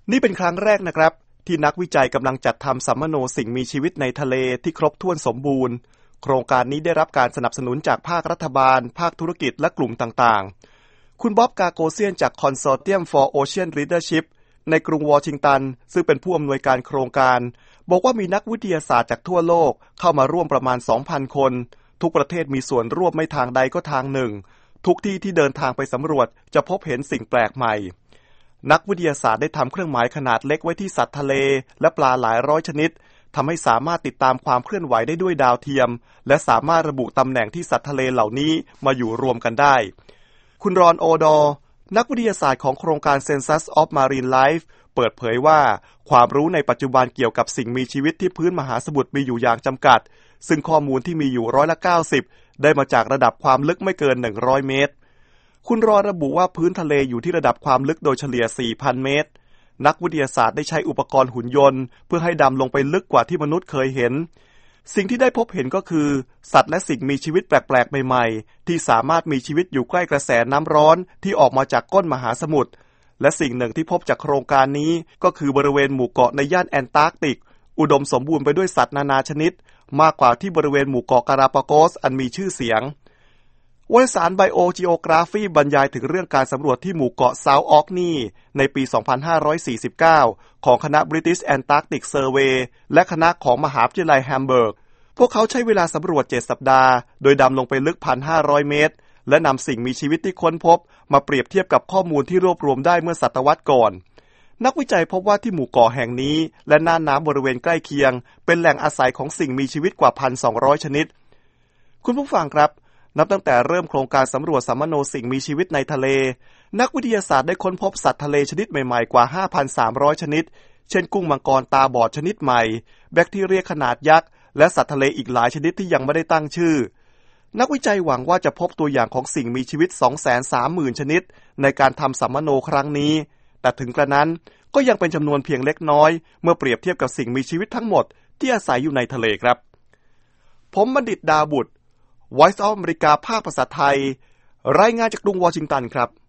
นี่เป็นครั้งแรกนะครับที่นักวิจัยกำลังจัดทำสัมมโนสิ่งมีชีวิตในทะเลที่ครบถ้วนสมบูรณ์โครงการนี้ได้รับการสนับสนุนจากภาครัฐบาลภาคธุรกิจและกลุ่มต่างๆคุณบ๊อบกาโกเซียนจาก Consortium for Ocean Leadership ในกรุงวอชิงตันซึ่งเป็นผู้อำนวยการโครงการบอกว่ามีนักวิทยาศาสตร์จากทั่วโลกเข้ามาร่วมประมาณ 2,000 คนทุกประเทศมีส่วนร่วมไม่ทางใดก็ทางหนึ่งทุกที่ที่เดินทางไปสำรวจจะพบเห็นสิ่งแปลกใหม่นักวิทยาศาสตร์ได้ทำเครื่องหมายขนาดเล็กไว้ที่สัตว์ทะเลและปลาหลายร้อยชนิดทำให้สามารถติดตามความเคลื่อนไหวได้ด้วยดาวเทียมและสามารถระบุตำแหน่งที่สัตว์ทะเลเหล่านี้มาอยู่รวมกันได้คุณรอนโอดอร์นักวิทยาศาสตร์ของโครงการ Census of Marine Life เปิดเผยว่าความรู้ในปัจจุบันเกี่ยวกับสิ่งมีชีวิตที่พื้นมหาสมุทรมีอยู่อย่างจำกัดซึ่งข้อมูลที่มีอยู่90%ได้มาจากระดับความลึกไม่เกิน100เมตรคุณรอระบุว่าพื้นทะเลอยู่ที่ระดับความลึกโดยเฉลี่ย 4,000 เมตรนักวิทยาศาสตร์ได้ใช้อุปกรณ์หุ่นยนต์เพื่อให้ดำลงไปลึกกว่าที่มนุษย์เคยเห็นสิ่งที่ได้พบเห็นก็คือสัตว์และสิ่งมีชีวิตแปลกๆใหม่ๆที่สามารถมีชีวิตอยู่ใกล้กระแสน้ำร้อนที่ออกมาจากก้นมหาสมุทรและสิ่งหนึ่งที่พบจากโครงการนี้ก็คือบริเวณหมู่เกาะในย่านแอนตาร์กติกอุดมสมบูรณ์ไปด้วยสัตว์นานาชนิดมากกว่าที่บริเวณหมู่เกาะกาลาปากอสอันมีชื่อเสียงวารสาร Biogeography บรรยายถึงเรื่องการสำรวจที่หมู่เกาะ South Orkney ในปี 2549 ของคณะ British Antarctic Survey และคณะของมหาวิทยาลัยแฮมเบิร์กพวกเขาใช้เวลาสำรวจ7 สัปดาห์โดยดำลงไปลึก 1,500 เมตรและนำสิ่งมีชีวิตที่ค้นพบมาเปรียบเทียบกับข้อมูลที่รวบรวมได้เมื่อศตวรรษก่อนนักวิจัยพบว่าที่หมู่เกาะแห่งนี้และน่านน้ำบริเวณใกล้เคียงเป็นแหล่งอาศัยของสิ่งมีชีวิตกว่า 1,200 ชนิดคุณผู้ฟังครับนับตั้งแต่เริ่มโครงการสำรวจสัมมโนสิ่งมีชีวิตในทะเลนักวิทยาศาสตร์ได้ค้นพบสัตว์ทะเลชนิดใหม่ๆกว่า 5,300 ชนิดเช่นกุ้งมังกรตาบอดชนิดใหม่แบคทีเรียขนาดยักษ์และสัตว์ทะเลอีกหลายชนิดที่ยังไม่ได้ตั้งชื่อนักวิจัยหวังว่าจะพบตัวอย่างของสิ่งมีชีวิต 230,000 ชนิดในการทำสัมมโนครั้งนี้แต่ถึงกระนั้นก็ยังเป็นจำนวนเพียงเล็กน้อยเมื่อเปรียบเทียบกับสิ่งมีชีวิตทั้งหมดที่อาศัยอยู่ในทะเลครับผมบัณฑิตดาบุตร Voice of America ภาคภาษาไทยรายงานจากกรุงวอชิงตันครับ